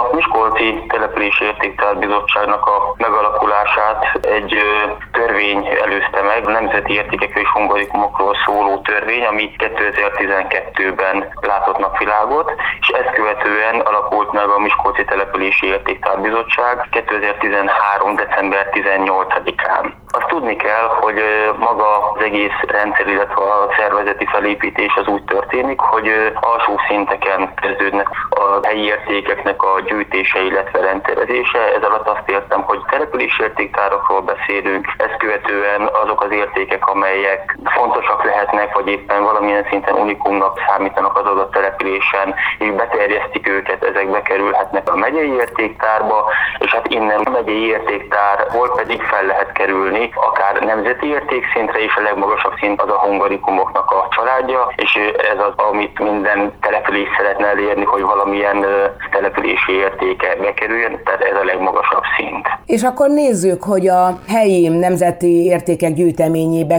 A Miskolci Települési Értéktár Bizottságnak a megalakulását egy törvény előzte meg, a nemzeti értékekről és hungarikumokról szóló törvény, ami 2012-ben látott napvilágot, és ezt követően alakult meg a Miskolci Települési Értéktár Bizottság 2013. december 18-án. Azt tudni kell, hogy maga az egész rendszer, illetve a szervezeti felépítés az úgy történik, hogy alsó szinteken kezdődnek a helyi értékeknek a gyűjtése, illetve rendszerezése. Ez alatt azt értem, hogy települési értéktárakról beszélünk, ezt követően azok az értékek, amelyek fontosak lehetnek, vagy éppen valamilyen szinten unikumnak számítanak az adott településen, és beterjesztik őket, ezek bekerülhetnek a megyei értéktárba, és hát innen a megyei értéktárból pedig fel lehet kerülni akár nemzeti értékszintre, és a legmagasabb szint az a hungarikumoknak a családja, és ez az, amit minden település szeretne elérni, hogy valamilyen települési értéke bekerüljön, tehát ez a legmagasabb szint. És akkor nézzük, hogy a helyi nemzeti értékek gyűjteményébe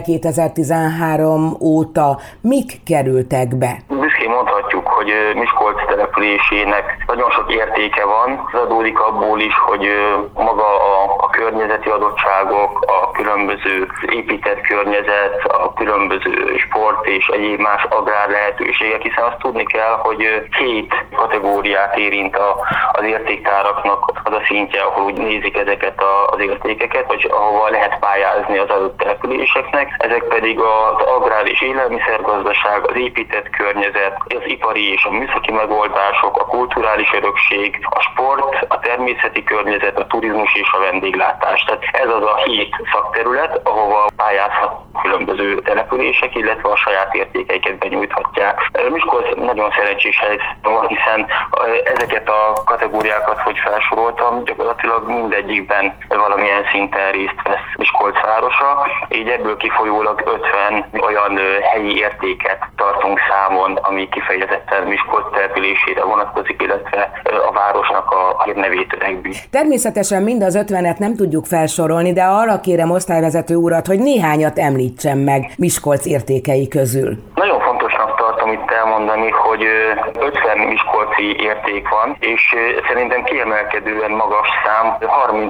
2013 óta mik kerültek be? Büszkén mondhatjuk, hogy Miskolc településének nagyon sok értéke van. Ez adódik abból is, hogy maga a környezeti adottságok, a különböző épített környezet, a különböző sport és egyéb más agrár lehetőségek, hiszen azt tudni kell, hogy 7 kategóriát érint az értéktáraknak az a szintje, ahol úgy nézik ezeket az értékeket, vagy ahova lehet pályázni az adott településeknek. Ezek pedig az agrár és élelmiszergazdaság, az épített környezet, az ipari és a műszaki megoldások, a kulturális örökség, a sport, a természeti környezet, a turizmus és a vendéglátás. Tehát ez az a 7 szakterület, ahova pályázhat különböző települések, illetve a saját értékeiket benyújthatják. Miskolc nagyon szerencsés helyzetben van, hiszen ezeket a kategóriákat, hogy felsoroltam, gyakorlatilag mindegyikben valamilyen szinten részt vesz Miskolc városa, így ebből kifolyólag 50 olyan helyi értéket tartunk számon, ami kifejezetten Miskolc településére vonatkozik, illetve a városnak a hírnevét öregbi. Természetesen mind az 50-et nem tudjuk felsorolni, de arra kérem osztályvezető urat, hogy néhányat említsen meg Miskolc értékei közül. Nagyon fontosnak tartom itt elmondani, hogy 50 miskolci érték van, és szerintem kiemelkedően magas szám,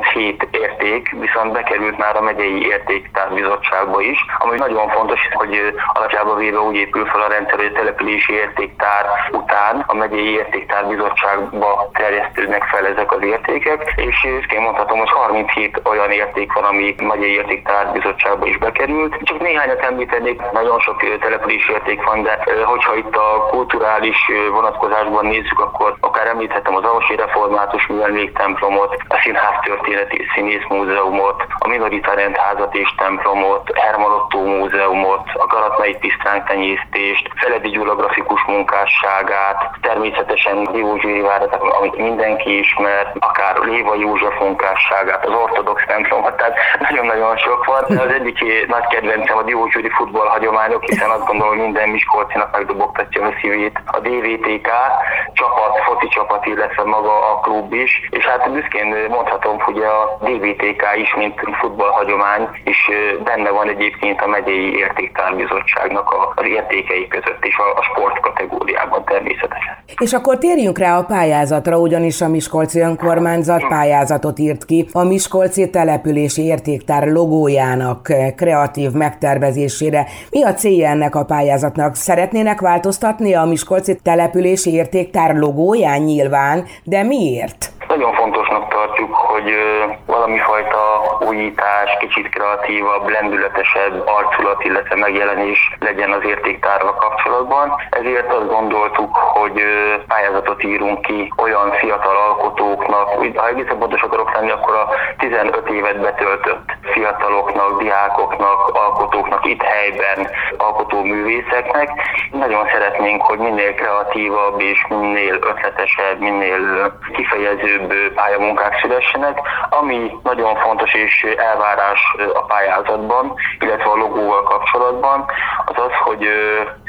37 érték, viszont bekerült már a megyei értéktárbizottságba is, ami nagyon fontos, hogy alapjában véve úgy épül fel a rendszer, hogy a települési értéktár után a megyei értéktárbizottságba terjesztődnek fel ezek az értékek, és én mondhatom, hogy 37 olyan érték van, ami a megyei értéktárbizottságba is bekerült. Csak néhányat említenék, nagyon sok települési érték van, de hogyha itt a kulturális vonatkozásban nézzük, akkor akár említhetem az Ausi Református Műemléktemplomot, a Színháztörténeti és Színészmúzeumot, a Minorita Rendházat és templomot, Herman Ottó Múzeumot, a Garatnai Pisztránk-tenyésztést, Feledi Gyula grafikus munkásságát, természetesen Diósgyőri várat, amit mindenki ismer, akár Léva József munkásságát, az ortodox templomot, tehát nagyon-nagyon sok van. De az egyik nagy kedvencem a diósgyőri futballhagyományok, hiszen azt gondolom, hogy minden miskolcinak megdobogtatja a szívét a DVTK csapat, foci csapat, illetve maga a klub is, és hát büszkén mondhatom, hogy a DVTK is, mint futballhagyomány, és benne van egyébként a megyei értéktárbizottságnak az értékei között is a sport kategóriában természetesen. És akkor térjünk rá a pályázatra, ugyanis a Miskolci Önkormányzat pályázatot írt ki a Miskolci Települési Értéktár logójának kreatív megtervezésére. Mi a célja ennek a pályázatnak? Szeretnének változtatni a Miskolci Települési Értéktár logóján nyilván, de miért? Nagyon fontosnak tartjuk, hogy valami fajta újítás, kicsit kreatívabb, lendületesebb arculat, illetve megjelenés legyen az értéktárral kapcsolatban. Ezért azt gondoltuk, hogy pályázatot írunk ki olyan fiatal alkotóknak, ha egészen pontos akarok lenni, akkor a 15 évet betöltött fiataloknak, diákoknak, alkotóknak, itt helyben alkotó művészeknek. Nagyon szeretnénk, hogy minél kreatívabb és minél ötletesebb, minél kifejezőbb pályamunkák szülessenek. Ami nagyon fontos és elvárás a pályázatban, illetve a logóval kapcsolatban, az az, hogy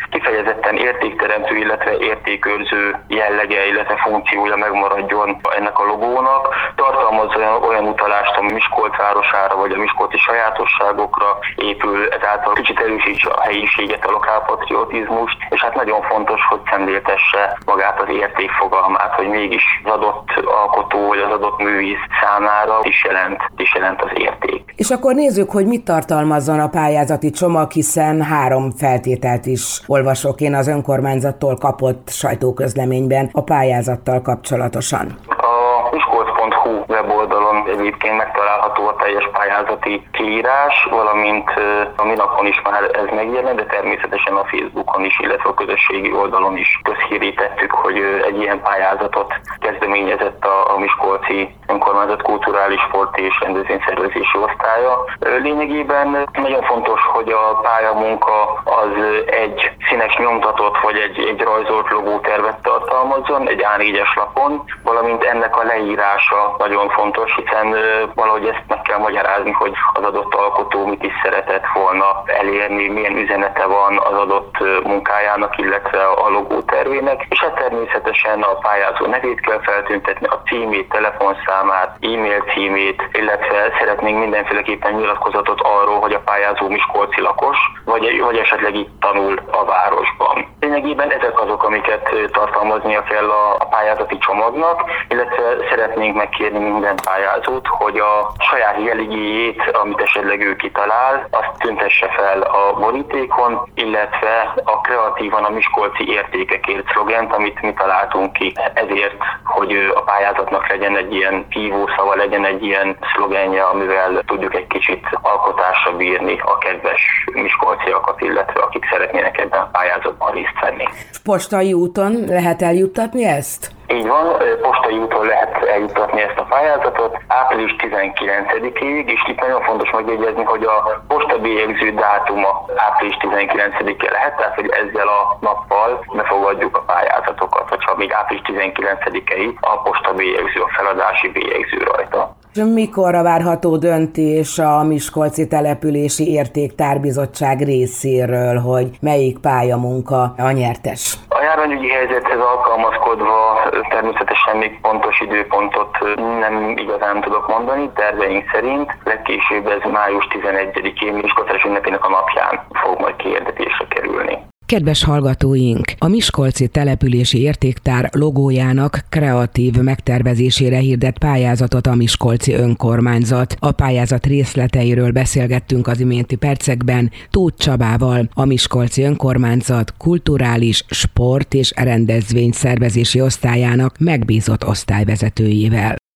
kifejezetten értékteremtő, illetve értékőrző jellege, illetve funkciója megmaradjon ennek a logónak. Tartalmaz olyan utalást a Miskolc városára, vagy a miskolci sajátosságokra épül, ezáltal kicsit erősítse a helyiséget, a lokálpatriotizmust, és hát nagyon fontos, hogy szemléltesse magát az értékfogalmát, hogy mégis az adott alkotó, vagy az adott művész számára is jelent az érték. És akkor nézzük, hogy mit tartalmazzon a pályázati csomag, hiszen 3 feltételt is olvasok én az önkormányzattól kapott sajtóközleményben a pályázattal kapcsolatosan. A miskolc.hu weboldalon egyébként megtalálható a teljes pályázati kiírás, valamint a Minapon is már ez megjelent, de természetesen a Facebookon is, illetve a közösségi oldalon is közhírítettük, hogy egy ilyen pályázatot kezdeményezett a Miskolci Önkormányzat Kulturális Sport és Rendezvényszervezési Osztálya. Lényegében nagyon fontos, hogy a pályamunka az egy színes nyomtatott vagy egy rajzolt logótervet tartalmazzon egy A4-es lapon, valamint ennek a leírása nagyon fontos, hiszen valahogy ezt meg kell magyarázni, hogy az adott alkotó mit is szeretett volna elérni, milyen üzenete van az adott munkájának, illetve a logótervének, és hát természetesen a pályázó nevét kell feltüntetni, a címét, telefonszámát, e-mail címét, illetve szeretnénk mindenféleképpen nyilatkozatot arról, hogy a pályázó miskolci lakos, vagy esetleg itt tanul a városban. Lényegében ezek azok, amiket tartalmaznia kell a pályázati csomagnak, illetve szeretnénk megkérni minden pályázót, hogy a saját jeligéjét, amit esetleg ő kitalál, azt tüntesse fel a borítékon, illetve a kreatívan a miskolci értékekért szlogent, amit mi találtunk ki. Ezért, hogy a pályázatnak legyen egy ilyen hívószava, legyen egy ilyen szlogenje, amivel tudjuk egy kicsit alkotásra bírni a kedves miskolciakat, illetve akik szeretnének ebben a pályázatban részt venni. Postai úton lehet eljuttatni ezt? Így van, postai úton lehet eljuttatni ezt a pályázatot április 19-ig, és itt nagyon fontos megjegyezni, hogy a postabélyegző dátuma április 19-e lehet, tehát hogy ezzel a nappal befogadjuk a pályázatokat, vagy ha még április 19-ei a postabélyegző, a feladási bélyegző rajta. Mikorra várható döntés a Miskolci Települési Értéktárbizottság részéről, hogy melyik pályamunka a nyertes? A járványügyi helyzethez alkalmazkodva természetesen még pontos időpontot nem igazán tudok mondani, terveink szerint legkésőbb ez május 11-én Miskolc ünnepének a napján fog majd kihirdetésre kerülni. Kedves hallgatóink! A Miskolci Települési Értéktár logójának kreatív megtervezésére hirdett pályázatot a Miskolci Önkormányzat. A pályázat részleteiről beszélgettünk az iménti percekben Tóth Csabával, a Miskolci Önkormányzat kulturális, sport és rendezvényszervezési osztályának megbízott osztályvezetőjével.